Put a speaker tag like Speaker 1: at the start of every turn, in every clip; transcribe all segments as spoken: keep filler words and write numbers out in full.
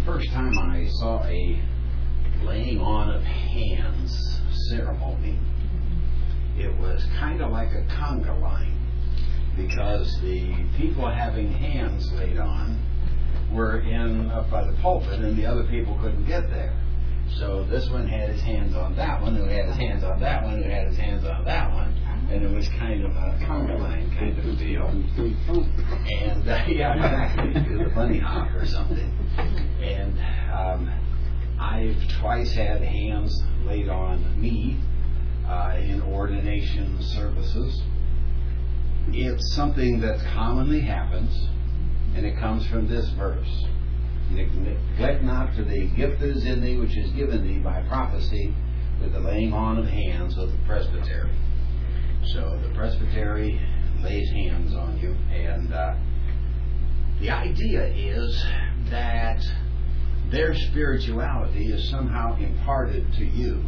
Speaker 1: first time I saw a laying on of hands ceremony, it was kind of like a conga line, because the people having hands laid on were in up by the pulpit and the other people couldn't get there. So this one had his hands on that one, who had his hands on that one, who had his hands on that one, and it was kind of a conga line kind of deal. And uh, yeah, exactly, do the bunny hop or something. And um, I've twice had hands laid on me uh, in ordination services. It's something that commonly happens, and it comes from this verse. Neglect not to the gift that is in thee, which is given thee by prophecy, with the laying on of hands of the presbytery. So the presbytery lays hands on you, and uh, the idea is that their spirituality is somehow imparted to you,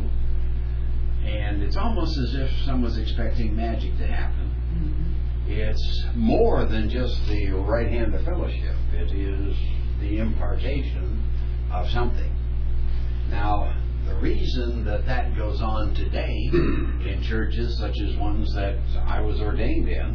Speaker 1: and it's almost as if someone's expecting magic to happen. Mm-hmm. It's more than just the right hand of fellowship. It is the impartation of something. Now, the reason that that goes on today in churches such as ones that I was ordained in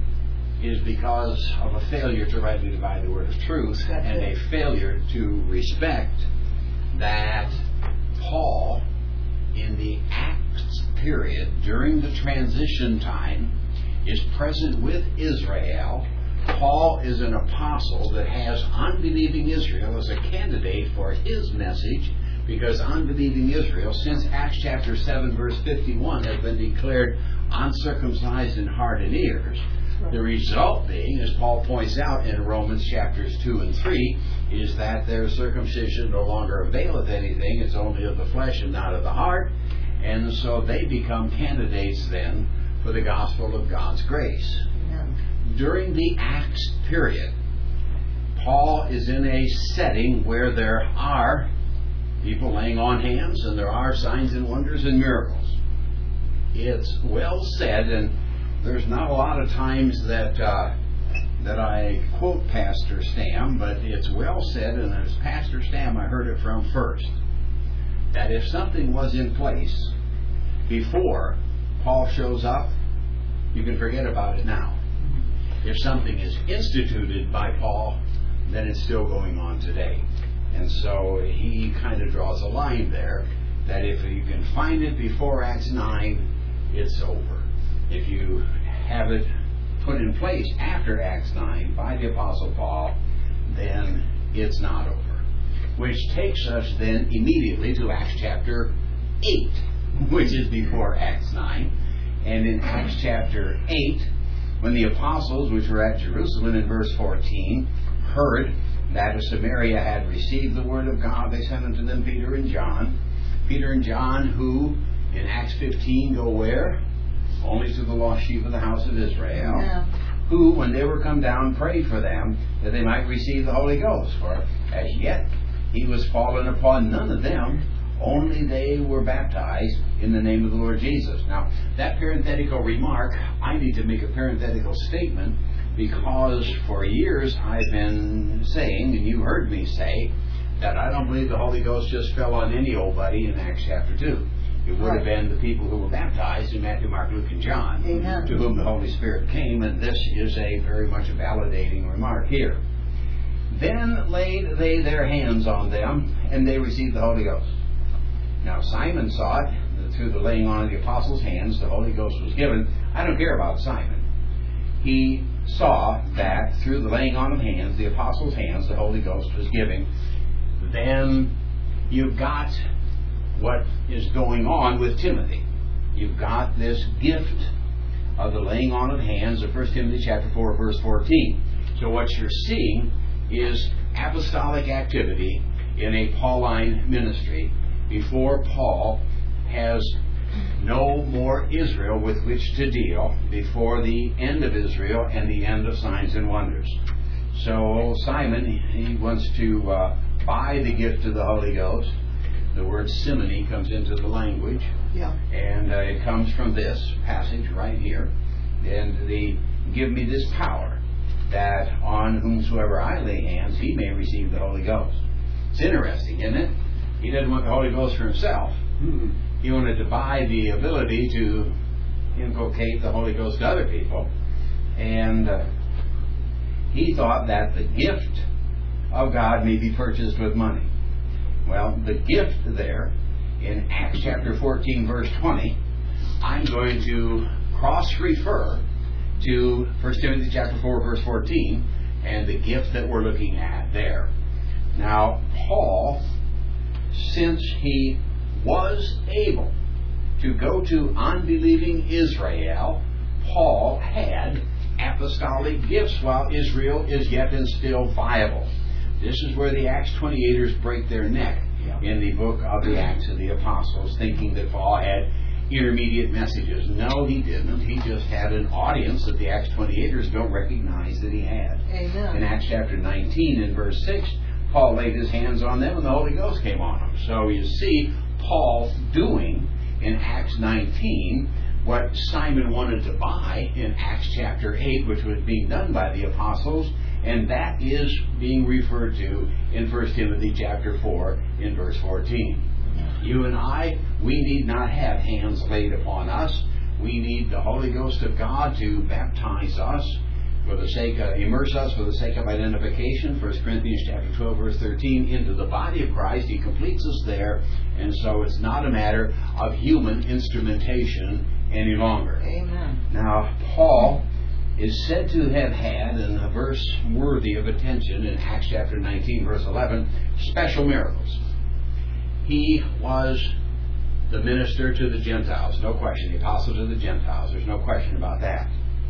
Speaker 1: is because of a failure to rightly divide the word of truth, That's and it. a failure to respect that Paul, in the Acts period, during the transition time, is present with Israel. Paul is an apostle that has unbelieving Israel as a candidate for his message, because unbelieving Israel, since Acts chapter seven verse fifty-one, has been declared uncircumcised in heart and ears. Right. The result being, as Paul points out in Romans chapters two and three, is that their circumcision no longer availeth anything. It's only of the flesh and not of the heart. And so they become candidates then for the gospel of God's grace. Yeah. During the Acts period, Paul is in a setting where there are people laying on hands, and there are signs and wonders and miracles. It's well said, and there's not a lot of times that uh, that I quote Pastor Stam, but it's well said, and as Pastor Stam I heard it from first, that if something was in place before Paul shows up, you can forget about it now. If something is instituted by Paul, then it's still going on today. And so he kind of draws a line there, that if you can find it before Acts nine, it's over. If you have it put in place after Acts nine by the Apostle Paul, then it's not over. Which takes us then immediately to Acts chapter eight, which is before Acts nine. And in Acts chapter eight, when the apostles, which were at Jerusalem in verse fourteen, heard that of Samaria had received the word of God, they sent unto them Peter and John. Peter and John, who in Acts fifteen go where? Only to the lost sheep of the house of Israel. Yeah. Who, when they were come down, prayed for them that they might receive the Holy Ghost. For as yet he was fallen upon none of them, only they were baptized in the name of the Lord Jesus. Now, that parenthetical remark, I need to make a parenthetical statement, because for years I've been saying, and you heard me say, that I don't believe the Holy Ghost just fell on any old buddy in Acts chapter two. It would right. have been the people who were baptized in Matthew, Mark, Luke, and John, Amen. To whom the Holy Spirit came, and this is a very much a validating remark here. Then laid they their hands on them, and they received the Holy Ghost. Now Simon saw it, that through the laying on of the apostles' hands, the Holy Ghost was given. I don't care about Simon. He saw that through the laying on of hands, the apostles' hands, the Holy Ghost was given. Then you've got what is going on with Timothy. You've got this gift of the laying on of hands of First Timothy chapter four, verse fourteen. So what you're seeing is apostolic activity in a Pauline ministry before Paul has no more Israel with which to deal, before the end of Israel and the end of signs and wonders. So Simon, he wants to uh, buy the gift of the Holy Ghost. The word simony comes into the language. Yeah. And uh, it comes from this passage right here. And the give me this power, that on whomsoever I lay hands, he may receive the Holy Ghost. It's interesting, isn't it? He didn't want the Holy Ghost for himself.
Speaker 2: Mm-hmm.
Speaker 1: He wanted to buy the ability to inculcate the Holy Ghost to other people. And uh, he thought that the gift of God may be purchased with money. Well, the gift there in Acts chapter fourteen, verse twenty, I'm going to cross-refer to First Timothy chapter four, verse fourteen, and the gift that we're looking at there. Now, Paul, since he was able to go to unbelieving Israel, Paul had apostolic gifts while Israel is yet and still viable. This is where the Acts twenty-eighters break their neck
Speaker 2: Yeah.
Speaker 1: in the book of the Acts of the Apostles, thinking that Paul had intermediate messages. No, he didn't. He just had an audience that the Acts twenty-eighters don't recognize that he had.
Speaker 3: Amen.
Speaker 1: In Acts chapter nineteen and verse six, Paul laid his hands on them and the Holy Ghost came on them. So you see Paul doing in Acts nineteen what Simon wanted to buy in Acts chapter eight, which was being done by the apostles, and that is being referred to in First Timothy chapter four in verse fourteen. You and I, we need not have hands laid upon us. We need the Holy Ghost of God to baptize us for the sake of, immerse us for the sake of identification. First Corinthians chapter twelve, verse thirteen, into the body of Christ. He completes us there, and so it's not a matter of human instrumentation any longer.
Speaker 3: Amen.
Speaker 1: Now, Paul is said to have had, in a verse worthy of attention in Acts chapter nineteen, verse eleven, special miracles. He was the minister to the Gentiles, no question, the apostle to the Gentiles, there's no question about that.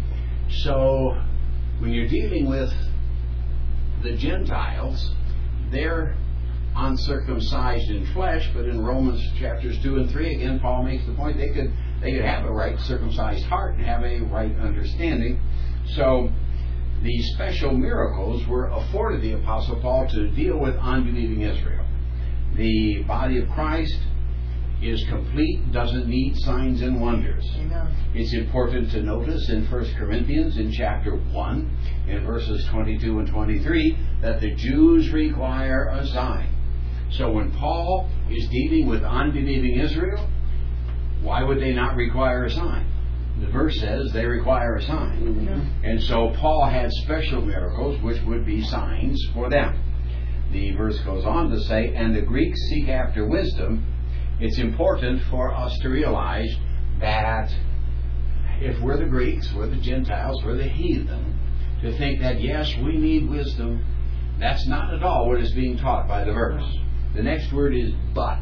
Speaker 1: So, when you're dealing with the Gentiles, they're uncircumcised in flesh, but in Romans chapters two and three, again, Paul makes the point they could they could have a right circumcised heart and have a right understanding. So, these special miracles were afforded the Apostle Paul to deal with unbelieving Israel. The body of Christ is complete, doesn't need signs and wonders.
Speaker 3: Amen.
Speaker 1: It's important to notice in First Corinthians in chapter one, in verses twenty-two and twenty-three, that the Jews require a sign. So when Paul is dealing with unbelieving Israel, why would they not require a sign? The verse says they require a sign.
Speaker 3: Mm-hmm.
Speaker 1: And so Paul had special miracles which would be signs for them. The verse goes on to say, and the Greeks seek after wisdom. It's important for us to realize that if we're the Greeks, we're the Gentiles, we're the heathen, to think that, yes, we need wisdom, that's not at all what is being taught by the verse. The next word is but.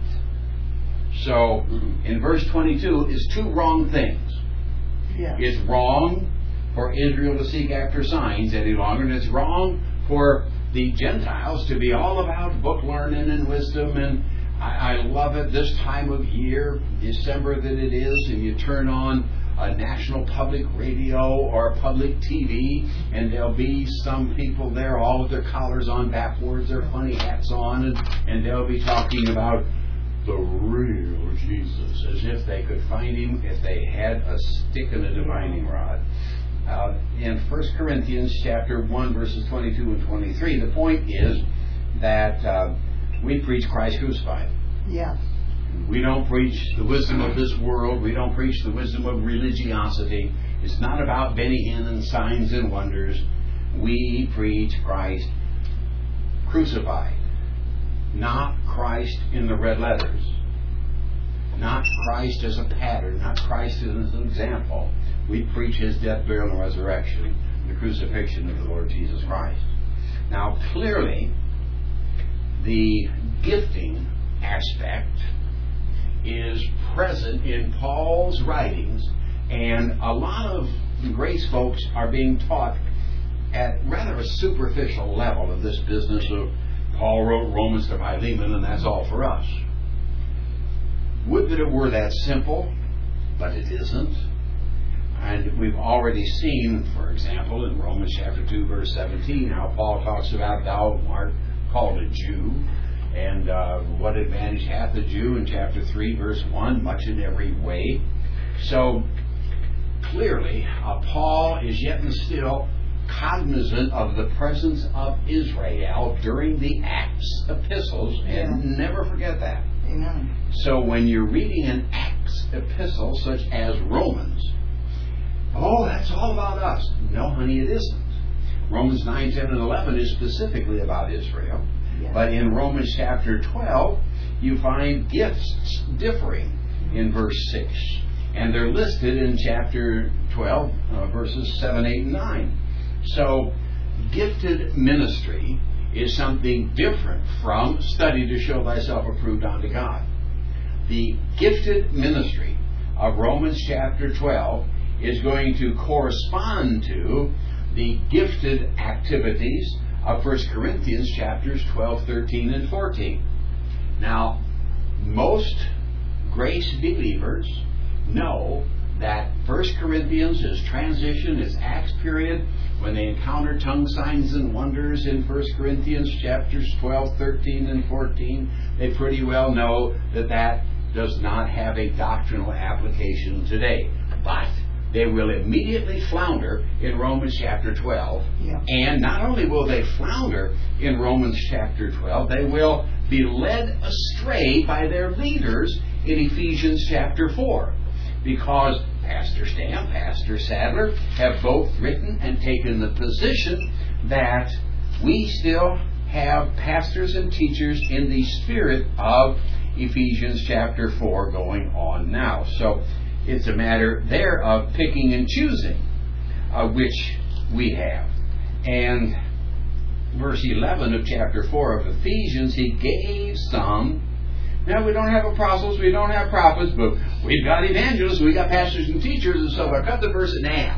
Speaker 1: So, in verse twenty-two is two wrong things.
Speaker 3: Yes.
Speaker 1: It's wrong for Israel to seek after signs any longer, and it's wrong for the Gentiles to be all about book learning and wisdom. And I, I love it this time of year, December that it is, and you turn on a national public radio or public T V, and there'll be some people there all with their collars on backwards, their funny hats on, and, and they'll be talking about the real Jesus, as if they could find him if they had a stick and a divining rod. Uh, in First Corinthians chapter one, verses twenty-two and twenty-three, the point is that uh, we preach Christ crucified.
Speaker 3: Yes.
Speaker 1: We don't preach the wisdom of this world. We don't preach the wisdom of religiosity. It's not about Benny Hinn and signs and wonders. We preach Christ crucified. Not Christ in the red letters. Not Christ as a pattern. Not Christ as an example. We preach His death, burial, and resurrection, the crucifixion of the Lord Jesus Christ. Now, clearly, the gifting aspect is present in Paul's writings, and a lot of grace folks are being taught at rather a superficial level of this business of Paul wrote Romans to Philemon, and that's all for us. Would that it were that simple, but it isn't. And we've already seen, for example, in Romans chapter two, verse seventeen, how Paul talks about thou art called a Jew, and uh, what advantage hath the Jew in chapter three, verse one, much in every way. So, clearly, uh, Paul is yet and still cognizant of the presence of Israel during the Acts epistles, and yeah. never forget that.
Speaker 2: Amen.
Speaker 1: So when you're reading an Acts epistle such as Romans, oh, that's all about us. No, honey, it isn't. Romans nine, ten, and eleven is specifically about Israel. Yeah. But in Romans chapter twelve, you find gifts differing in verse six. And they're listed in chapter twelve, uh, verses seven, eight, and nine. So, gifted ministry is something different from study to show thyself approved unto God. The gifted ministry of Romans chapter twelve is going to correspond to the gifted activities of First Corinthians chapters twelve, thirteen, and fourteen. Now, most grace believers know that First Corinthians is transition, is Acts period. When they encounter tongue signs and wonders in First Corinthians chapters twelve, thirteen, and fourteen, they pretty well know that that does not have a doctrinal application today. But they will immediately flounder in Romans chapter twelve. Yeah. And not only will they flounder in Romans chapter twelve, they will be led astray by their leaders in Ephesians chapter four. Because Pastor Stam, Pastor Sadler have both written and taken the position that we still have pastors and teachers in the spirit of Ephesians chapter four going on now. So it's a matter there of picking and choosing uh, which we have. And verse eleven of chapter four of Ephesians, he gave some. Now, we don't have apostles, we don't have prophets, but we've got evangelists, we've got pastors and teachers, and so I cut the verse in half.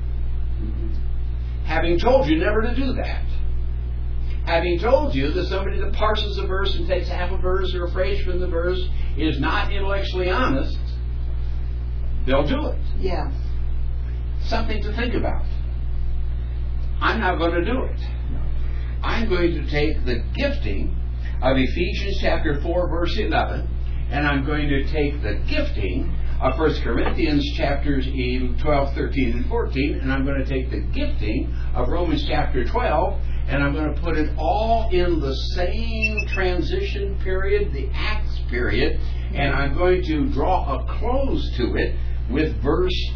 Speaker 1: Having told you never to do that. Having told you that somebody that parses a verse and takes half a verse or a phrase from the verse is not intellectually honest, they'll do it.
Speaker 2: Yeah.
Speaker 1: Something to think about. I'm not going to do it. I'm going to take the gifting of Ephesians chapter four, verse eleven, and I'm going to take the gifting of First Corinthians chapters twelve, thirteen, and fourteen, and I'm going to take the gifting of Romans chapter twelve, and I'm going to put it all in the same transition period, the Acts period, and I'm going to draw a close to it with verse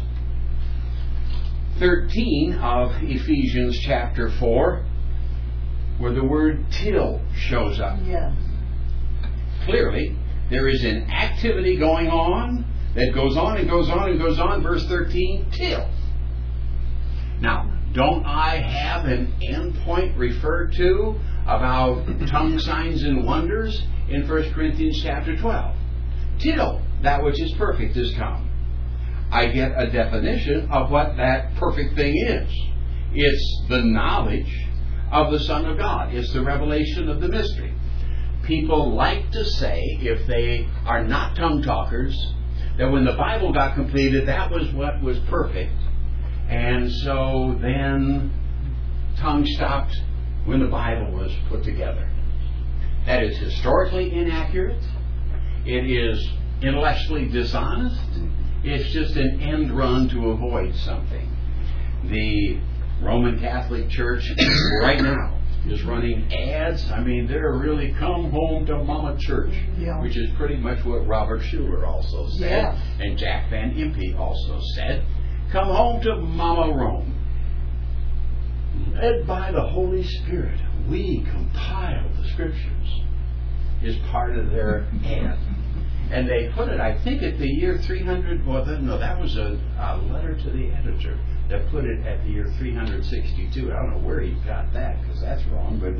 Speaker 1: thirteen of Ephesians chapter four, where the word till shows up.
Speaker 2: Yes.
Speaker 1: Clearly, there is an activity going on that goes on and goes on and goes on. Verse thirteen, till. Now, don't I have an end point referred to about tongue signs and wonders in First Corinthians chapter twelve? Till that which is perfect is come. I get a definition of what that perfect thing is. It's the knowledge of the Son of God. It's the revelation of the mystery. People like to say, if they are not tongue talkers, that when the Bible got completed, that was what was perfect. And so then tongue stopped when the Bible was put together. That is historically inaccurate. It is intellectually dishonest. It's just an end run to avoid something. The Roman Catholic Church right now is running ads. I mean, they're really come home to Mama Church, yeah. which is pretty much what Robert Schuller also said, yeah. and Jack Van Impe also said. Come home to Mama Rome. Led by the Holy Spirit, we compile the Scriptures, is part of their ad. And they put it, I think, at the year three hundred. Well, no, that was a, a letter to the editor that put it at the year three hundred sixty-two. I don't know where he got that, because that's wrong. But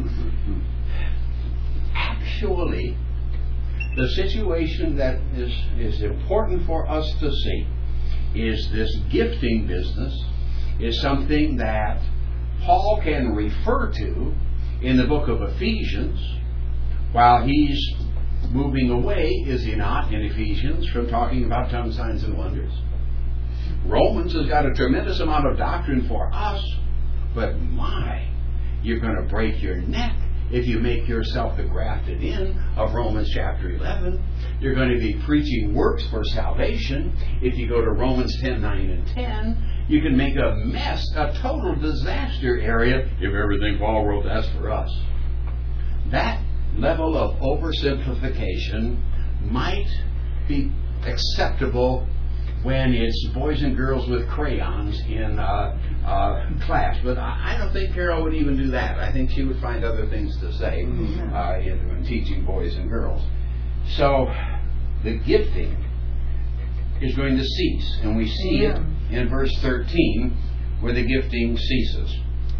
Speaker 1: actually, the situation that is, is important for us to see is this gifting business is something that Paul can refer to in the book of Ephesians while he's moving away, is he not, in Ephesians, from talking about tongue signs and wonders. Romans has got a tremendous amount of doctrine for us, but my, you're going to break your neck if you make yourself the grafted in of Romans chapter eleven. You're going to be preaching works for salvation. If you go to Romans ten, nine, and ten, you can make a mess, a total disaster area, if everything Paul wrote, that's for us. That level of oversimplification might be acceptable when it's boys and girls with crayons in uh, uh, class. But I, I don't think Carol would even do that. I think she would find other things to say uh, in, when teaching boys and girls. So the gifting is going to cease. And we see yeah. it in verse thirteen where the gifting ceases.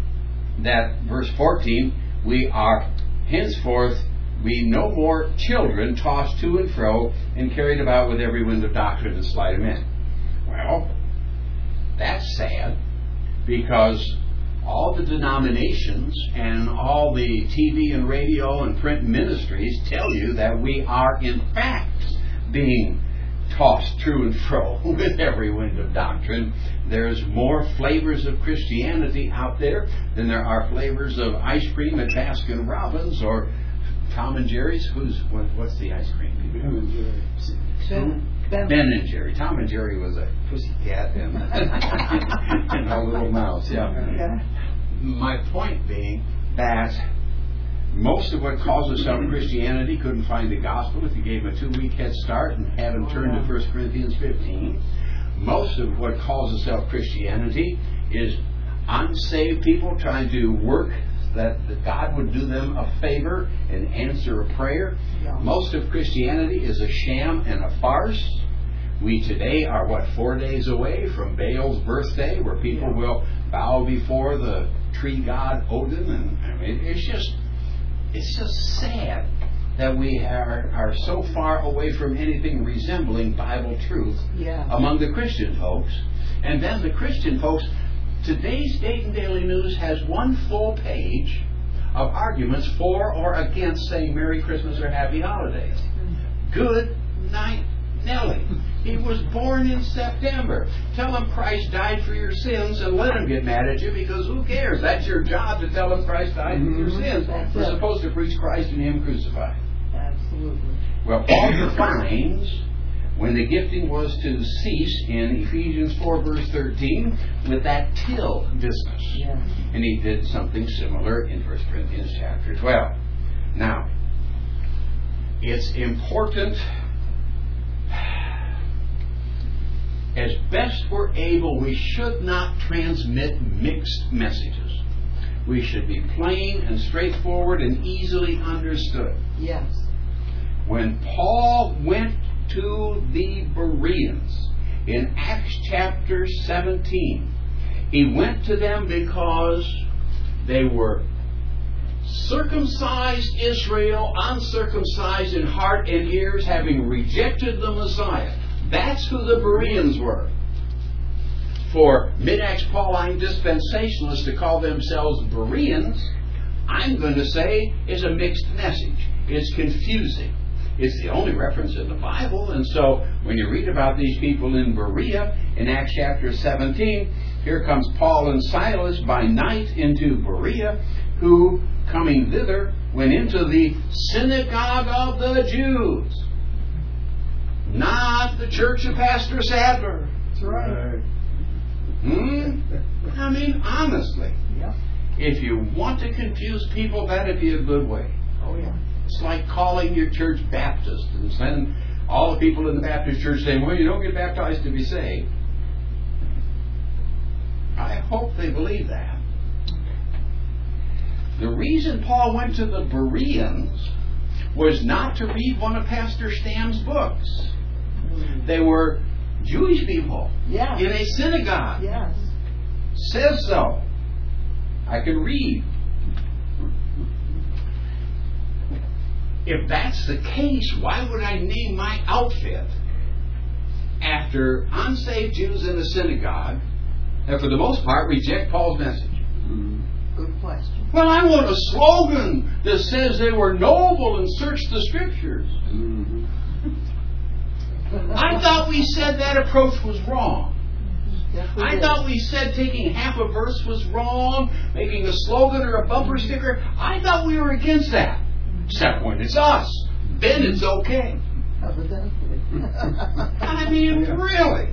Speaker 1: That verse fourteen, we are henceforth we no more children tossed to and fro and carried about with every wind of doctrine and sleight of men. Well, that's sad, because all the denominations and all the T V and radio and print ministries tell you that we are in fact being tossed to and fro with every wind of doctrine. There's more flavors of Christianity out there than there are flavors of ice cream at Baskin Robbins or Tom and Jerry's. Who's what, what's the ice cream?
Speaker 2: Ben and Jerry.
Speaker 1: Ben. Ben and Jerry. Tom and Jerry was a pussycat and, and a little mouse. Yeah. yeah. My point being that most of what calls itself Christianity couldn't find the gospel if you gave them a two-week head start and had them turn to First Corinthians fifteen. Most of what calls itself Christianity is unsaved people trying to work that God would do them a favor and answer a prayer. Yeah. Most of Christianity is a sham and a farce. We today are, what, four days away from Baal's birthday, where people yeah. will bow before the tree god Odin. And I mean, it's just, it's just sad that we are, are so far away from anything resembling Bible truth yeah. among the Christian folks. And then the Christian folks, today's Dayton Daily News has one full page of arguments for or against saying Merry Christmas or Happy Holidays. Good night, Nellie. He was born in September. Tell him Christ died for your sins and let him get mad at you, because who cares? That's your job, to tell him Christ died for your sins. That's We're it. supposed to preach Christ and Him crucified.
Speaker 2: Absolutely.
Speaker 1: Well, Paul defines when the gifting was to cease in Ephesians four verse thirteen with that till business. Yeah. And he did something similar in First Corinthians chapter twelve. Now, it's important, as best we're able, we should not transmit mixed messages. We should be plain and straightforward and easily understood.
Speaker 2: Yes.
Speaker 1: When Paul went to the Bereans in Acts chapter seventeen, he went to them because they were circumcised Israel, uncircumcised in heart and ears, having rejected the Messiah. That's who the Bereans were. For mid-Acts Pauline dispensationalists to call themselves Bereans, I'm going to say, is a mixed message. It's confusing. It's the only reference in the Bible, and so when you read about these people in Berea in Acts chapter seventeen, here comes Paul and Silas by night into Berea, who, coming thither, went into the synagogue of the Jews. Not the church of Pastor Sadler.
Speaker 2: That's right.
Speaker 1: Hmm? I mean, honestly,
Speaker 2: yeah.
Speaker 1: If you want to confuse people, that'd be a good way.
Speaker 2: Oh, yeah.
Speaker 1: It's like calling your church Baptist and then all the people in the Baptist church saying, well, you don't get baptized to be saved. I hope they believe that. The reason Paul went to the Bereans was not to read one of Pastor Stam's books. They were Jewish people
Speaker 2: yes.
Speaker 1: in a synagogue.
Speaker 2: Yes.
Speaker 1: Says so. I can read. If that's the case, why would I name my outfit after unsaved Jews in a synagogue that for the most part reject Paul's message?
Speaker 2: Good question.
Speaker 1: Well, I want a slogan that says they were noble and searched the Scriptures. I thought we said that approach was wrong.
Speaker 2: Yes, we
Speaker 1: I
Speaker 2: did.
Speaker 1: thought we said taking half a verse was wrong, making a slogan or a bumper sticker. I thought we were against that. Except when it's us. Then it's okay.
Speaker 2: Evidently.
Speaker 1: I mean, really.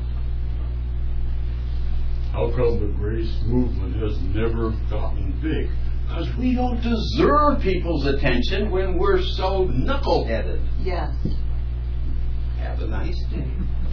Speaker 3: How come the grace movement has never gotten big?
Speaker 1: Because we don't deserve people's attention when we're so knuckleheaded.
Speaker 2: Yes.
Speaker 1: Have a nice day.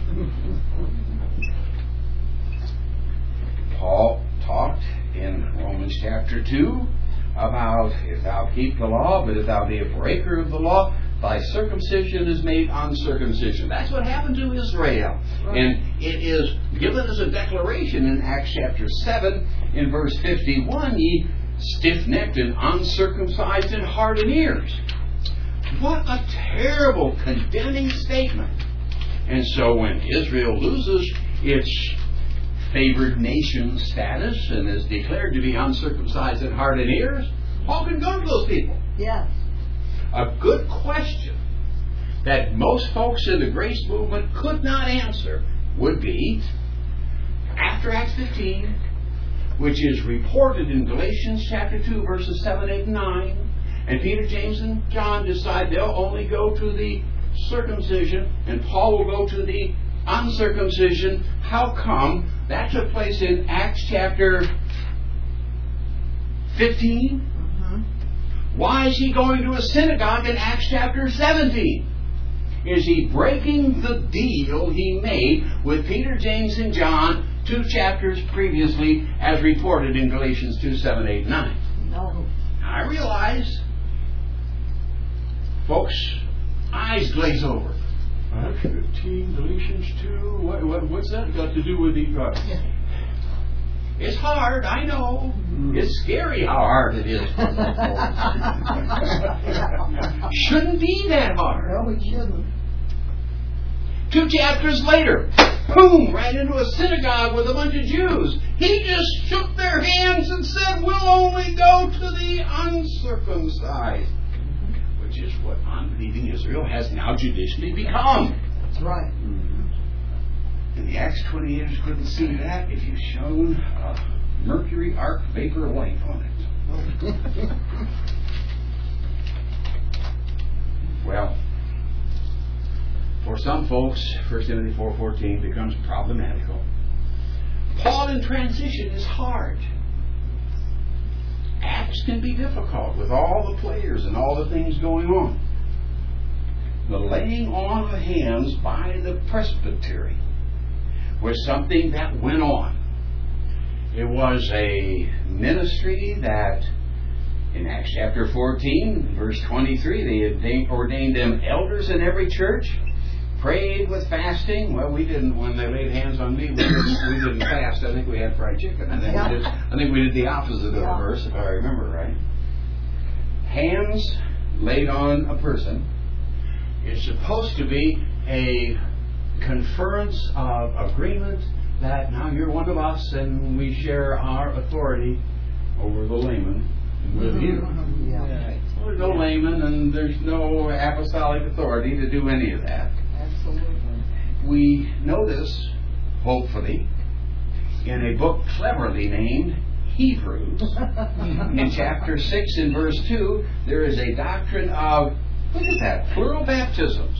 Speaker 1: Paul talked in Romans chapter two about if thou keep the law, but if thou be a breaker of the law, thy circumcision is made uncircumcision. That's what happened to Israel.
Speaker 2: Right.
Speaker 1: And it is given as a declaration in Acts chapter seven in verse fifty-one, ye stiff-necked and uncircumcised in heart and ears. What a terrible condemning statement. And so when Israel loses its favored nation status and is declared to be uncircumcised in heart and ears, Paul can go to those people.
Speaker 2: Yes.
Speaker 1: A good question that most folks in the grace movement could not answer would be, after Acts fifteen, which is reported in Galatians chapter two, verses seven, eight, and nine, and Peter, James, and John decide they'll only go to the circumcision, and Paul will go to the uncircumcision. How come that took place in Acts chapter fifteen?
Speaker 2: Mm-hmm.
Speaker 1: Why is he going to a synagogue in Acts chapter seventeen? Is he breaking the deal he made with Peter, James, and John two chapters previously, as reported in Galatians two, seven, eight, nine?
Speaker 2: No.
Speaker 1: I realize, folks, eyes glaze over.
Speaker 3: Acts fifteen, Galatians two, what, what, what's that got to do with the... Uh,
Speaker 1: It's hard, I know. It's scary how hard it is. Shouldn't be that hard.
Speaker 2: No, we shouldn't.
Speaker 1: Two chapters later, boom, right into a synagogue with a bunch of Jews. He just shook their hands and said, we'll only go to the uncircumcised. Which is what unbelieving Israel has now judicially become.
Speaker 2: That's right.
Speaker 1: And the Acts twenty-eighters couldn't see that if you shone a mercury arc vapor light on it. Well, for some folks, First Timothy four fourteen becomes problematical. Paul in transition is hard. Acts can be difficult with all the players and all the things going on. The laying on of hands by the presbytery was something that went on. It was a ministry that in Acts chapter fourteen, verse twenty-three, they ordained, ordained them elders in every church, prayed with fasting. Well, we didn't, when they laid hands on me, we didn't, we didn't fast. I think we had fried chicken. I think,
Speaker 2: Yeah.
Speaker 1: we, did, I think we did the opposite of the
Speaker 2: Yeah.
Speaker 1: verse, if I remember right. Hands laid on a person is supposed to be a conference of agreement that now you're one of us and we share our authority over the layman with you.
Speaker 2: Yeah.
Speaker 1: Well, there's no layman and there's no apostolic authority to do any of that.
Speaker 2: Absolutely.
Speaker 1: We know this, hopefully, in a book cleverly named Hebrews. In chapter six and verse two, there is a doctrine of, look at that, plural baptisms.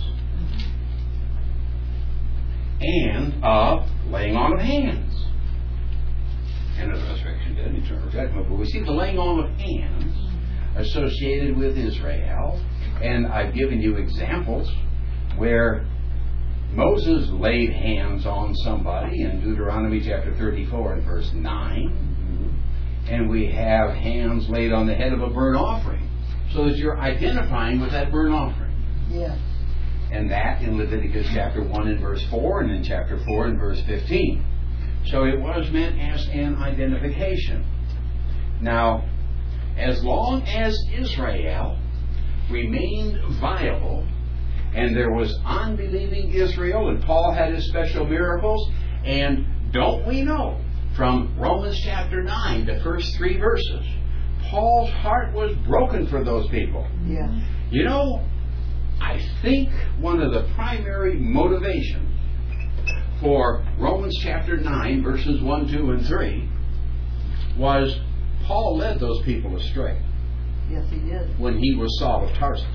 Speaker 1: And of laying on of hands. And of the resurrection dead and eternal judgment. But we see the laying on of hands associated with Israel. And I've given you examples where Moses laid hands on somebody in Deuteronomy chapter thirty-four and verse nine. And we have hands laid on the head of a burnt offering. So that you're identifying with that burnt offering.
Speaker 2: Yes.
Speaker 1: And that in Leviticus chapter one and verse four, and in chapter four and verse fifteen. So it was meant as an identification. Now, as long as Israel remained viable, and there was unbelieving Israel, and Paul had his special miracles, and don't we know from Romans chapter nine, the first three verses, Paul's heart was broken for those people.
Speaker 2: Yes.
Speaker 1: You know, I think one of the primary motivations for Romans chapter nine, verses one, two, and three, was Paul led those people astray
Speaker 2: Yes, he did.
Speaker 1: when he was Saul of Tarsus.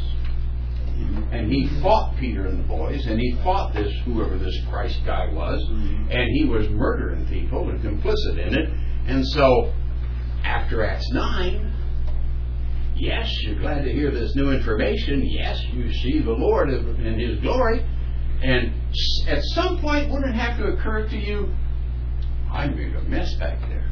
Speaker 1: And he fought Peter and the boys, and he fought this, whoever this Christ guy was, and he was murdering people and complicit in it. And so, after Acts nine, yes, you're glad to hear this new information. Yes, you see the Lord in His glory. And at some point, wouldn't it have to occur to you, I made a mess back there.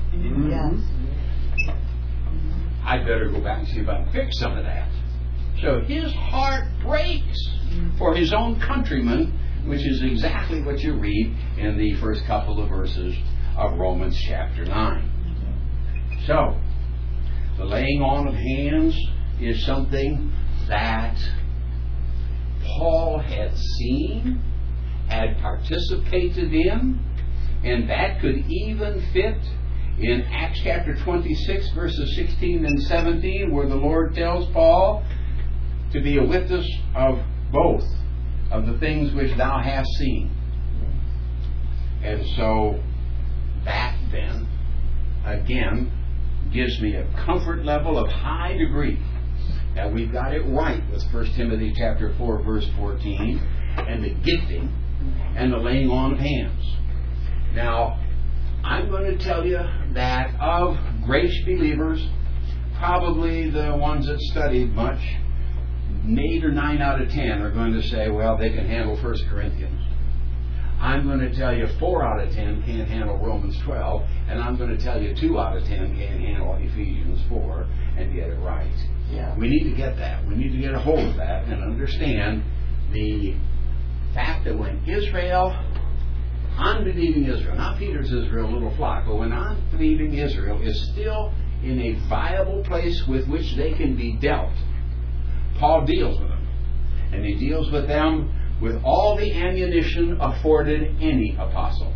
Speaker 2: Yes.
Speaker 1: I better go back and see if I can fix some of that. So his heart breaks for his own countrymen, which is exactly what you read in the first couple of verses of Romans chapter nine. So, the laying on of hands is something that Paul had seen, had participated in, and that could even fit in Acts chapter twenty-six, verses sixteen and seventeen, where the Lord tells Paul to be a witness of both of the things which thou hast seen. And so that then, again, gives me a comfort level of high degree that we've got it right with First Timothy chapter four, verse fourteen, and the gifting and the laying on of hands. Now, I'm going to tell you that of grace believers, probably the ones that studied much, eight or nine out of ten are going to say, well, they can handle First Corinthians. I'm going to tell you four out of ten can't handle Romans twelve, and I'm going to tell you two out of ten can't handle Ephesians four and get it right.
Speaker 2: Yeah.
Speaker 1: We need to get that. We need to get a hold of that and understand the fact that when Israel, unbelieving Israel, not Peter's Israel, little flock, but when unbelieving Israel is still in a viable place with which they can be dealt, Paul deals with them. And he deals with them with all the ammunition afforded any apostle.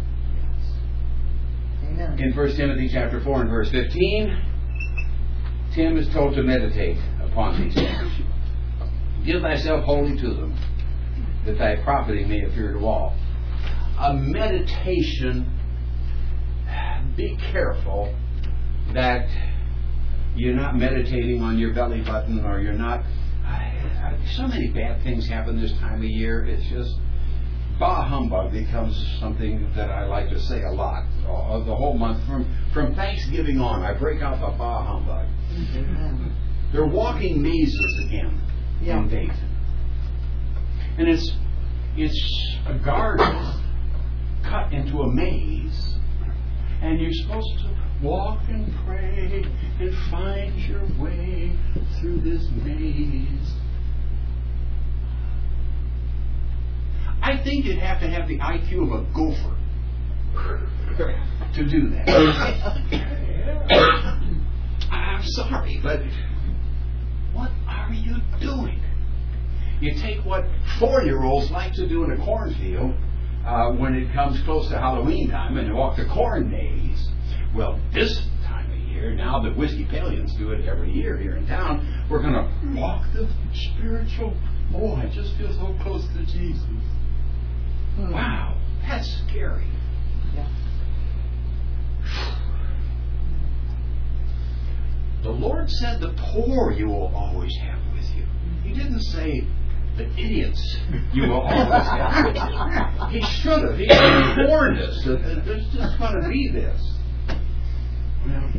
Speaker 2: Amen.
Speaker 1: In First Timothy chapter four and verse fifteen, Tim is told to meditate upon these things. Give thyself wholly to them, that thy profiting may appear to all. A meditation, be careful that you're not meditating on your belly button, or you're not. I, I, so many bad things happen this time of year. It's just bah humbug becomes something that I like to say a lot. Of the whole month from from Thanksgiving on, I break out the bah humbug.
Speaker 2: Amen.
Speaker 1: They're walking mazes again
Speaker 2: Yeah.
Speaker 1: in Dayton, and it's it's a garden cut into a maze, and you're supposed to walk and pray and find your way through this maze. I think you'd have to have the I Q of a gopher to do that. I'm sorry, but what are you doing? You take what four-year-olds like to do in a cornfield uh, when it comes close to Halloween time, and they walk the corn maze. Well, this time of year, now that Whiskey Palians do it every year here in town, we're going to walk the spiritual. Oh, I just feel so close to Jesus.
Speaker 2: Hmm.
Speaker 1: Wow, that's scary.
Speaker 2: Yeah.
Speaker 1: The Lord said the poor you will always have with you. He didn't say the idiots you will always have with you. He should have. He warned us that there's just going to be this. Well,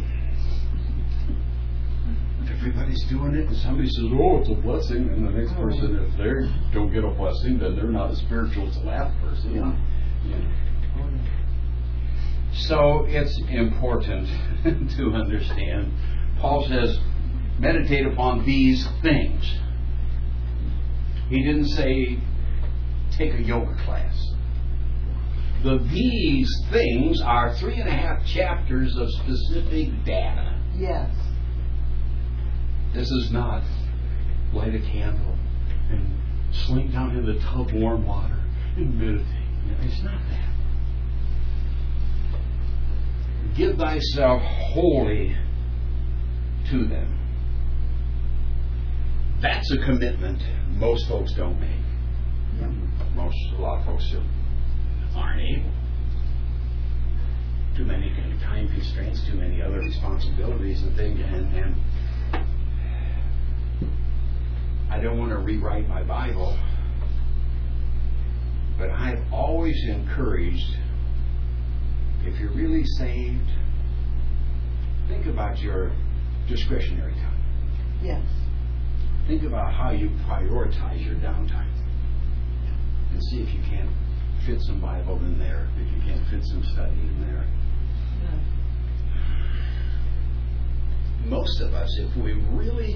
Speaker 1: everybody's doing it, and somebody says, oh, it's a blessing, and the next person, if they don't get a blessing, then they're not as spiritual as the last person.
Speaker 2: Yeah.
Speaker 1: Yeah. So it's important to understand. Paul says, meditate upon these things. He didn't say, take a yoga class. The these things are three and a half chapters of specific data.
Speaker 2: Yes.
Speaker 1: This is not light a candle and slink down in the tub of warm water and meditate. It's not that. Give thyself wholly to them. That's a commitment most folks don't make.
Speaker 2: Yeah.
Speaker 1: Most, a lot of folks still aren't able. too many time constraints, too many other responsibilities and things, and, and I don't want to rewrite my Bible, but I've always encouraged, if you're really saved, think about your discretionary time.
Speaker 2: Yes.
Speaker 1: Think about how you prioritize your downtime. And see if you can't fit some Bible in there, if you can't fit some study in there.
Speaker 2: Yeah.
Speaker 1: Most of us, if we really,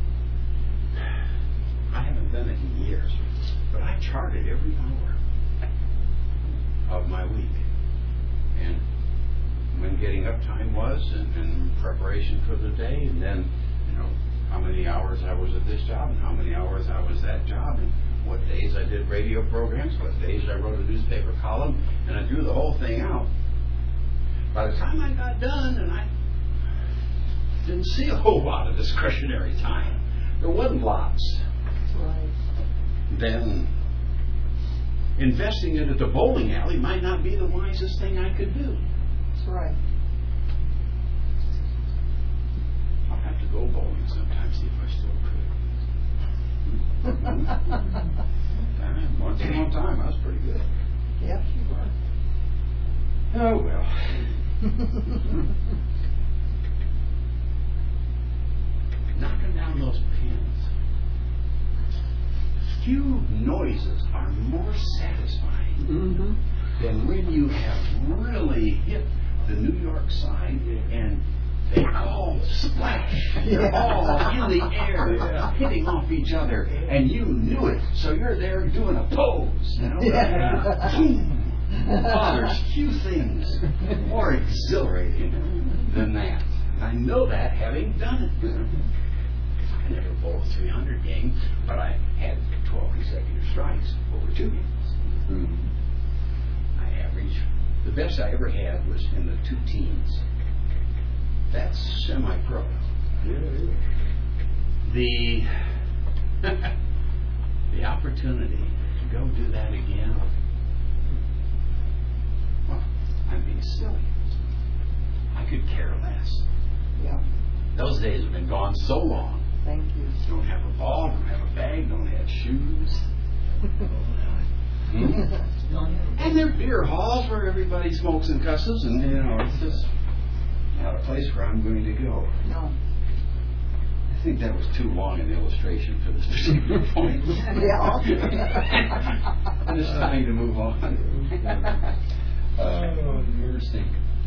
Speaker 1: I haven't done it in years, but I charted every hour of my week. And when getting up time was, and, and preparation for the day, and then, you know, how many hours I was at this job, and how many hours I was that job, and what days I did radio programs, what days I wrote a newspaper column, and I drew the whole thing out. By the time I got done, and I didn't see a whole lot of discretionary time, there wasn't lots.
Speaker 2: That's right.
Speaker 1: Then investing it at the bowling alley might not be the wisest thing I could do.
Speaker 2: That's right.
Speaker 1: I'll have to go bowling sometime, see if I still could. Once in a long time, I was pretty good.
Speaker 2: Yep, you were.
Speaker 1: Oh well. Knocking down those pins. Few noises are more satisfying
Speaker 3: Mm-hmm.
Speaker 1: than when you have really hit the New York side and they all splash. They're
Speaker 2: Yeah.
Speaker 1: all in the air,
Speaker 3: Yeah.
Speaker 1: hitting off each other, and you knew it. So you're there doing a pose, you know.
Speaker 2: Yeah.
Speaker 1: Boom. Oh, there's few things more exhilarating than that. I know that having done it. I never bowled a three hundred game, but I had twelve consecutive strikes over two games.
Speaker 3: Mm-hmm.
Speaker 1: I averaged, the best I ever had was in the two teens. That's semi-pro.
Speaker 3: Yeah, yeah.
Speaker 1: The the opportunity to go do that again, well, I'm being silly. I could care less.
Speaker 2: Yeah.
Speaker 1: Those days have been gone so long.
Speaker 2: Thank you.
Speaker 1: Don't have a ball, don't have a bag, don't have shoes. Hmm? And there are beer halls where everybody smokes and cusses, and you know, it's just not a place where I'm going to go.
Speaker 2: No.
Speaker 1: I think that was too long an illustration for this particular point.
Speaker 2: Yeah.
Speaker 1: I'm just trying to move on. Oh, mercy.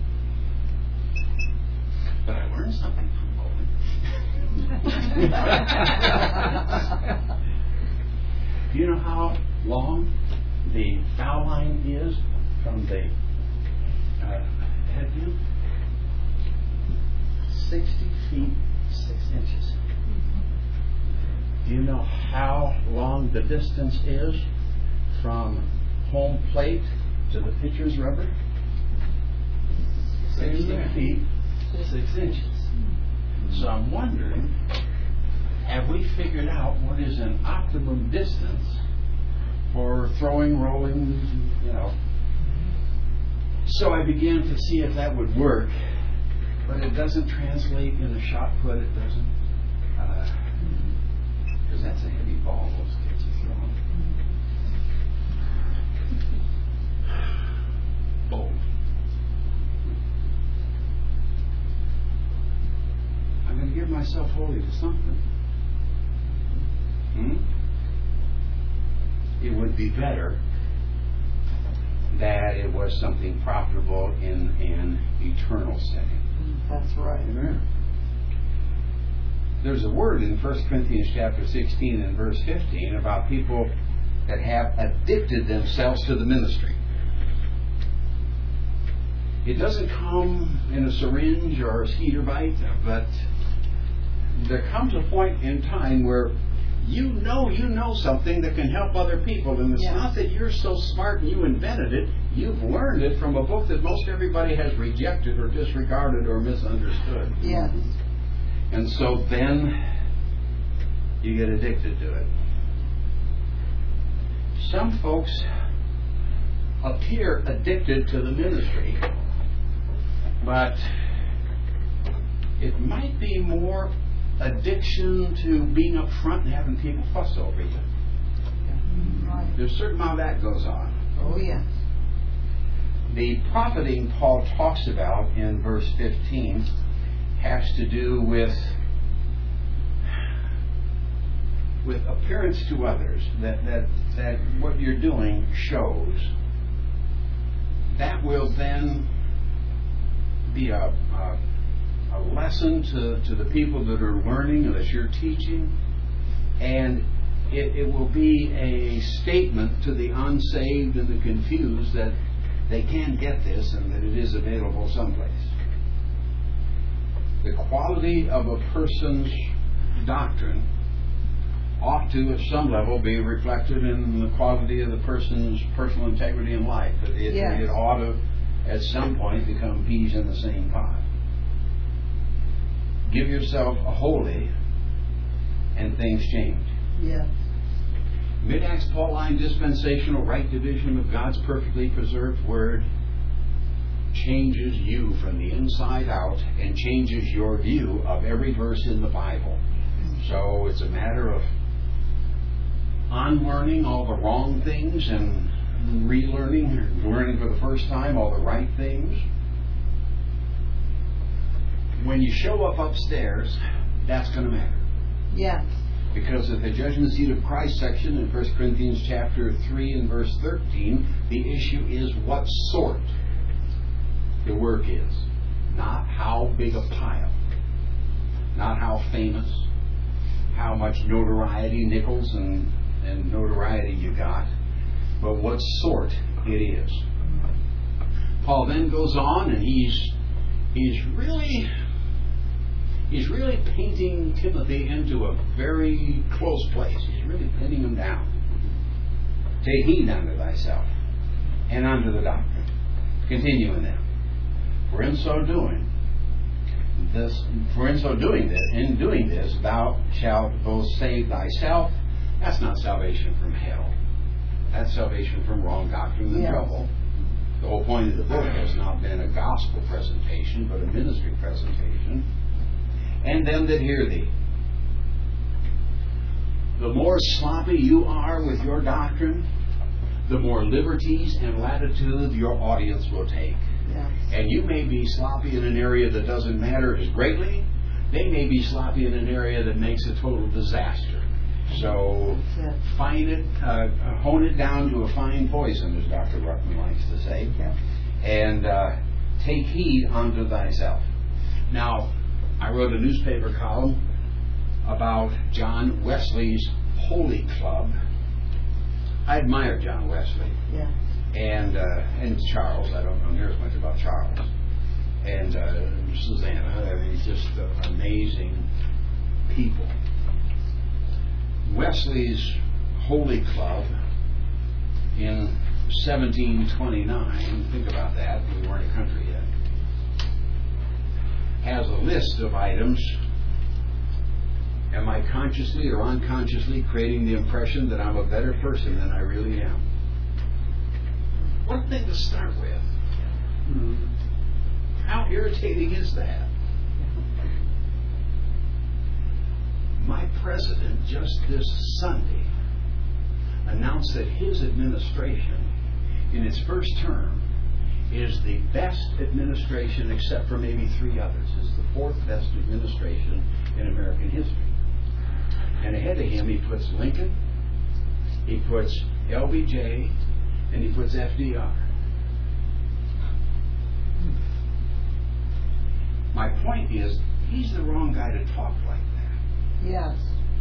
Speaker 1: But I learned something from bowling. Do you know how long the foul line is from the uh, head view? sixty feet, six inches. Do you know how long the distance is from home plate to the pitcher's rubber? sixty feet, six inches. So I'm wondering, have we figured out what is an optimum distance for throwing, rolling, you know? So I began to see if that would work, but it doesn't translate in a shot put. It doesn't, because uh, that's a heavy ball those kids are throwing. Bold. I'm going to give myself wholly to something. Hmm? It would be better that it was something profitable in an eternal setting.
Speaker 2: That's right.
Speaker 1: Amen. There's a word in First Corinthians chapter sixteen and verse fifteen about people that have addicted themselves to the ministry. It doesn't come in a syringe or a skeeter bite, but there comes a point in time where you know you know something that can help other people, and it's
Speaker 2: Yes.
Speaker 1: not that you're so smart and you invented it. You've learned it from a book that most everybody has rejected or disregarded or misunderstood.
Speaker 2: Yes.
Speaker 1: And so then you get addicted to it. Some folks appear addicted to the ministry but it might be more addiction to being up front and having people fuss over you.
Speaker 2: Right.
Speaker 1: There's a certain amount of that goes on.
Speaker 2: Oh, yes.
Speaker 1: The profiting Paul talks about in verse fifteen has to do with with appearance to others, that, that, that what you're doing shows. That will then be a, a, a lesson to, to the people that are learning or that you're teaching, and it, it will be a statement to the unsaved and the confused that they can get this and that it is available someplace. The quality of a person's doctrine ought to, at some level, be reflected in the quality of the person's personal integrity in life. It,
Speaker 2: Yes.
Speaker 1: it ought to, at some point, become peas in the same pot. Give yourself a holy, and things change.
Speaker 2: Yes.
Speaker 1: Mid-Acts Pauline dispensational right division of God's perfectly preserved Word changes you from the inside out and changes your view of every verse in the Bible. So it's a matter of unlearning all the wrong things and relearning, learning for the first time all the right things. When you show up upstairs, that's going to matter.
Speaker 2: Yes.
Speaker 1: Because at the judgment seat of Christ section in First Corinthians chapter three and verse thirteen, the issue is what sort the work is. Not how big a pile. Not how famous. How much notoriety, nickels and, and notoriety you got. But what sort it is. Paul then goes on and he's he's really He's really painting Timothy into a very close place. He's really pinning him down. Take heed unto thyself and unto the doctrine. Continuing then. For in so doing, this for in so doing this, in doing this, thou shalt both save thyself. That's not salvation from hell. That's salvation from wrong doctrine and
Speaker 2: Yes.
Speaker 1: trouble. The whole point of the book has not been a gospel presentation, but a ministry presentation. And them that hear thee. The more sloppy you are with your doctrine, the more liberties and latitude your audience will take.
Speaker 2: Yes.
Speaker 1: And you may be sloppy in an area that doesn't matter as greatly. They may be sloppy in an area that makes a total disaster. So
Speaker 2: That's it.
Speaker 1: fine it, uh, hone it down to a fine poison, as Doctor Ruckman likes to say.
Speaker 2: Yes.
Speaker 1: And uh, take heed unto thyself. Now, I wrote a newspaper column about John Wesley's Holy Club. I admire John Wesley.
Speaker 2: Yes.
Speaker 1: And uh, and Charles. I don't know near as much about Charles. And uh, Susanna. I mean, just uh, amazing people. Wesley's Holy Club in seventeen twenty-nine, think about that, we weren't a country yet, has a list of items. Am I consciously or unconsciously creating the impression that I'm a better person than I really am? One thing to start with.
Speaker 3: Mm-hmm.
Speaker 1: How irritating is that? My president just this Sunday announced that his administration, in its first term, is the best administration, except for maybe three others. It's the fourth best administration in American history. And ahead of him, he puts Lincoln, he puts L B J, and he puts F D R. My point is, he's the wrong guy to talk like that.
Speaker 2: Yes.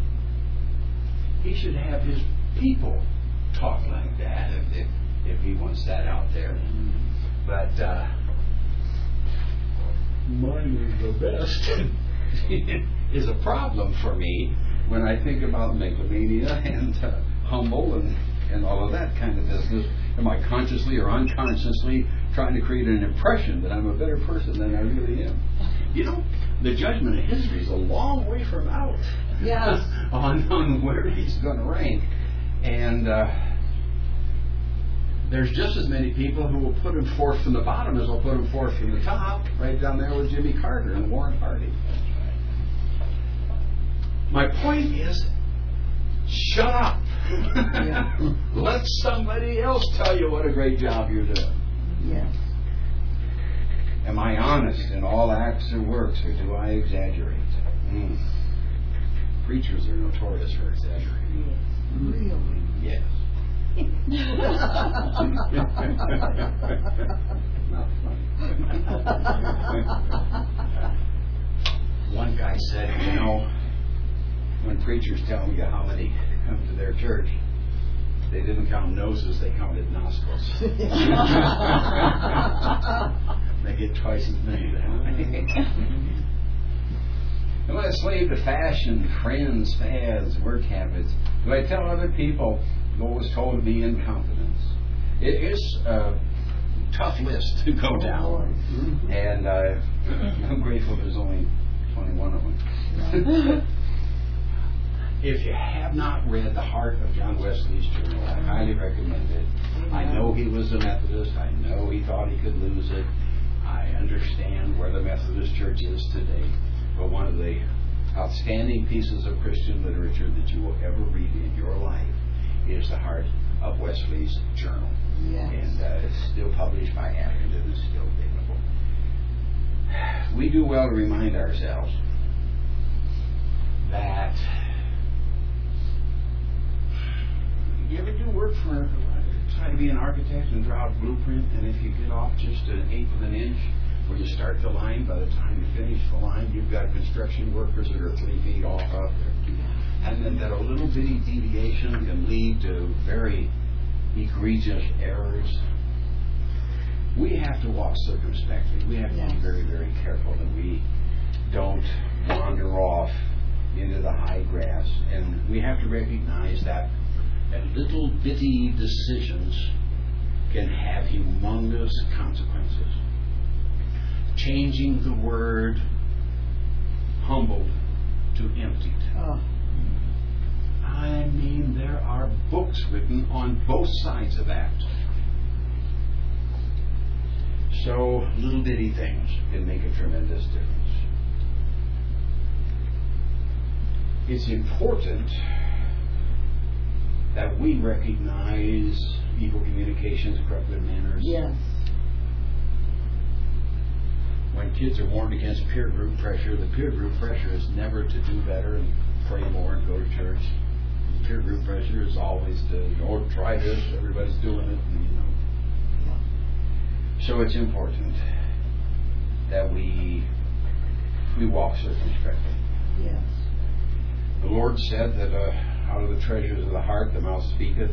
Speaker 1: He should have his people talk like that if, if, if he wants that out there. But uh,
Speaker 3: Mine is the best.
Speaker 1: is a problem for me when I think about megalomania and uh, humble and, and all of that kind of business. Am I consciously or unconsciously trying to create an impression that I'm a better person than I really am? You know, the judgment of history is a long way from out.
Speaker 2: Yes.
Speaker 1: on, on where he's going to rank. And uh, there's just as many people who will put him forth from the bottom as will put him forth from the top, right down there with Jimmy Carter and Warren Harding. My point is, shut up.
Speaker 2: Yeah.
Speaker 1: Let somebody else tell you what a great job you're doing.
Speaker 2: Yes.
Speaker 1: Am I honest in all acts or works, or do I exaggerate? Mm. Preachers are notorious for exaggerating.
Speaker 2: Really?
Speaker 1: Yes. Not funny. One guy said, you know, when preachers tell you how many come to their church, they didn't count noses, they counted nostrils. They get twice as many then. Am I a slave to fashion, trends, fads, work habits? Do I tell other people what was told to be incompetence? It is a tough list to go down. And uh, I'm grateful there's only twenty-one of them. If you have not read The Heart of John Wesley's Journal, I highly recommend it. I know he was a Methodist. I know he thought he could lose it. I understand where the Methodist Church is today. But one of the outstanding pieces of Christian literature that you will ever read in your life is The Heart of Wesley's Journal.
Speaker 2: Yes.
Speaker 1: And uh, it's still published by Atherton and still available. We do well to remind ourselves that you ever do work for, try to be an architect and draw a blueprint, and if you get off just an eighth of an inch where you start the line, by the time you finish the line, you've got construction workers that are three feet off out there. And then that a little bitty deviation can lead to very egregious errors. We have to walk circumspectly. We have to be very, very careful that we don't wander off into the high grass. And we have to recognize that that little bitty decisions can have humongous consequences. Changing the word humbled to emptied.
Speaker 2: Oh.
Speaker 1: I mean, there are books written on both sides of that. So, little bitty things can make a tremendous difference. It's important that we recognize evil communications, corrupted manners.
Speaker 2: Yes.
Speaker 1: When kids are warned against peer group pressure, the peer group pressure is never to do better and pray more and go to church. The peer group pressure is always to, oh, try this, everybody's doing it, and, you know. Yeah. So it's important that we we walk circumspectly.
Speaker 2: Yes.
Speaker 1: The Lord said that uh, out of the treasures of the heart the mouth speaketh.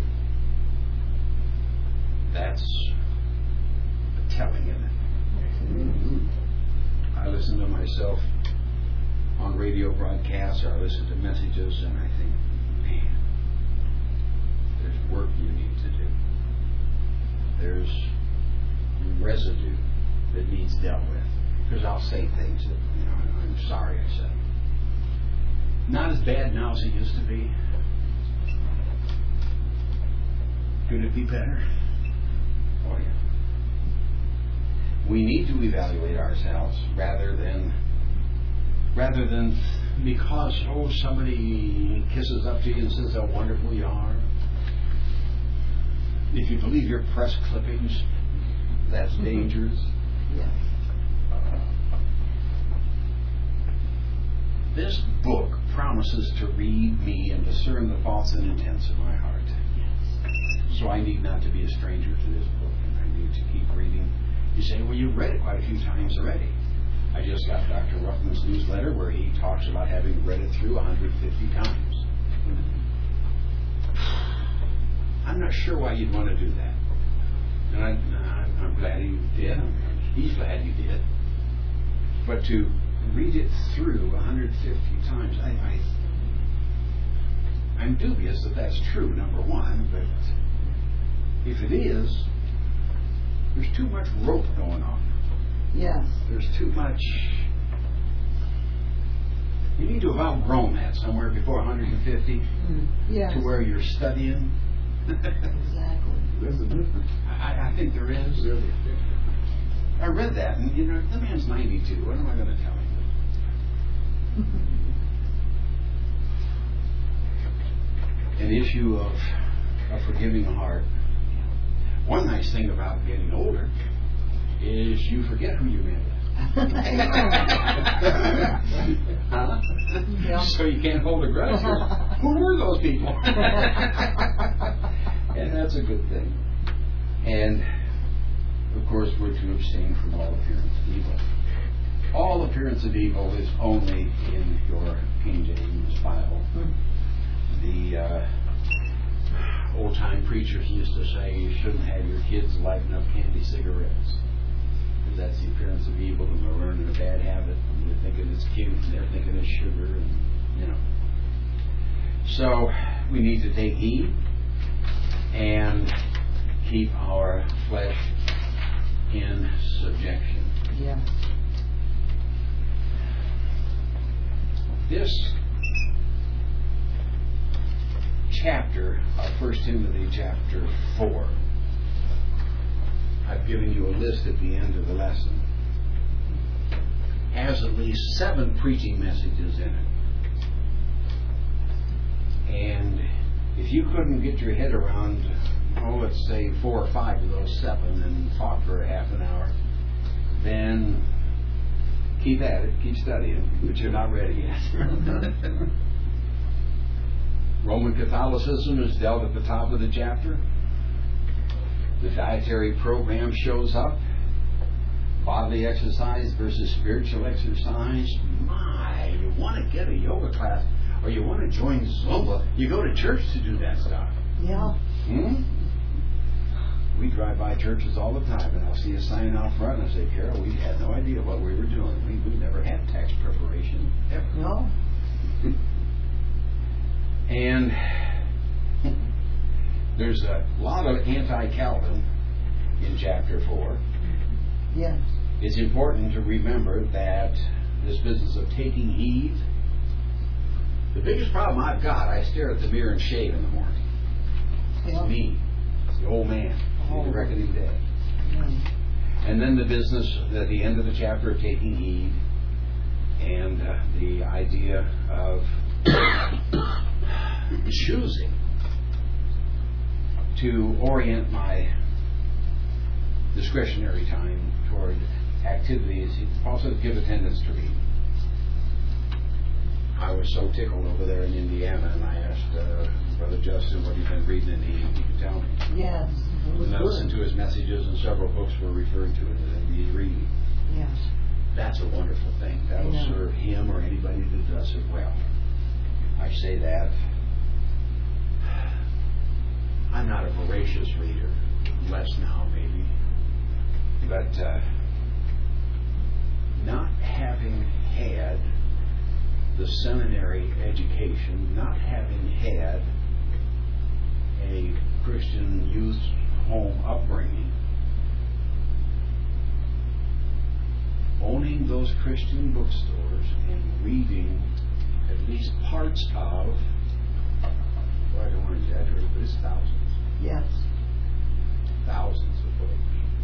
Speaker 1: That's a telling in it. Mm-hmm. I listen to myself on radio broadcasts, or I listen to messages, and I think, man, there's work you need to do. There's residue that needs dealt with. Because I'll say things that, you know, I'm sorry I said. Not as bad now as it used to be. Could it be better? Oh, yeah. We need to evaluate ourselves rather than rather than because, oh, somebody kisses up to you and says how wonderful you are. If you believe your press clippings, that's mm-hmm. dangerous.
Speaker 2: Yes.
Speaker 1: This book promises to read me and discern the thoughts and intents of my heart. Yes. So I need not to be a stranger to this book, and I need to keep reading. You say, well, you've read it quite a few times already. I just got Doctor Ruffman's newsletter where he talks about having read it through one hundred fifty times. I'm not sure why you'd want to do that. And I, I'm, I'm glad you did. He's glad you did. But to read it through one hundred fifty times, I, I, I'm dubious that that's true, number one. But if it is, there's too much rope going on.
Speaker 2: Yes.
Speaker 1: There's too much. You need to have outgrown that somewhere before one hundred fifty
Speaker 2: mm. Yes.
Speaker 1: to where you're studying
Speaker 2: Exactly.
Speaker 3: There's a difference.
Speaker 1: I, I think there is.
Speaker 3: Really.
Speaker 1: I read that, and you know, the man's ninety-two. What am I going to tell him? An issue of a forgiving heart. One nice thing about getting older is you forget who you met. Huh?
Speaker 2: Yeah.
Speaker 1: So you can't hold a grudge. Who were those people? And that's a good thing. And of course, we're to abstain from all appearance of evil. All appearance of evil is only in your King James Bible. The uh, old-time preachers used to say you shouldn't have your kids lighting up candy cigarettes, because that's the appearance of evil, and they're learning a bad habit, and you're thinking it's cute, and they're thinking it's sugar, and you know. So we need to take heed and keep our flesh in subjection.
Speaker 2: Yes.
Speaker 1: This chapter of First Timothy chapter four, I've given you a list at the end of the lesson, has at least seven preaching messages in it. And if you couldn't get your head around, oh, let's say four or five of those seven and talk for a half an hour, then keep at it, keep studying, but you're not ready yet. Roman Catholicism is dealt at the top of the chapter. The dietary program shows up. Bodily exercise versus spiritual exercise. My, you want to get a yoga class or you want to join Zumba, you go to church to do that stuff.
Speaker 2: Yeah.
Speaker 1: Hmm? We drive by churches all the time, and I'll see a sign out front, and I say, Carol, we had no idea what we were doing. We, we never had tax preparation, ever.
Speaker 2: No.
Speaker 1: And there's a lot of anti-Calvin in chapter four.
Speaker 2: Yes.
Speaker 1: It's important to remember that this business of taking heed, the biggest problem I've got, I stare at the mirror and shave in the morning. It's
Speaker 2: Yeah.
Speaker 1: me. It's the old man.
Speaker 2: Oh.
Speaker 1: The reckoning day.
Speaker 2: Yeah.
Speaker 1: And then the business at the end of the chapter of taking heed, and uh, the idea of choosing to orient my discretionary time toward activities. Paul says give attendance to reading. I was so tickled over there in Indiana, and I asked uh, Brother Justin what he'd been reading, and he, he could tell me.
Speaker 2: Yes. It was
Speaker 1: And I listened to his messages, and several books were referred to in the reading.
Speaker 2: Yes.
Speaker 1: That's a wonderful thing. That'll
Speaker 2: Yeah.
Speaker 1: serve him or anybody that does it well. I say that. I'm not a voracious reader, less now maybe, but uh, not having had the seminary education, not having had a Christian youth home upbringing, owning those Christian bookstores and reading at least parts of, well, I don't want to exaggerate, but it's thousands.
Speaker 2: Yes.
Speaker 1: Thousands of books.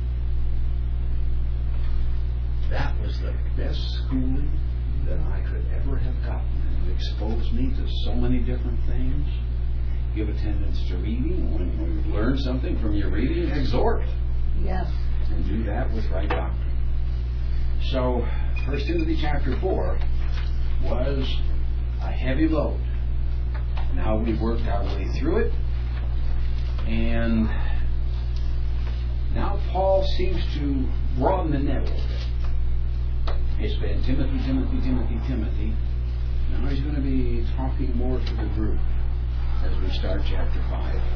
Speaker 1: That was the best schooling that I could ever have gotten. And it exposed me to so many different things. Give attendance to reading. When you learn something from your reading, exhort.
Speaker 2: Yes.
Speaker 1: And do that with right doctrine. So, First Timothy chapter four was a heavy load. Now we've worked our way through it. And now Paul seems to broaden the net a little bit. It's been Timothy, Timothy, Timothy, Timothy. Now he's going to be talking more to the group as we start chapter five.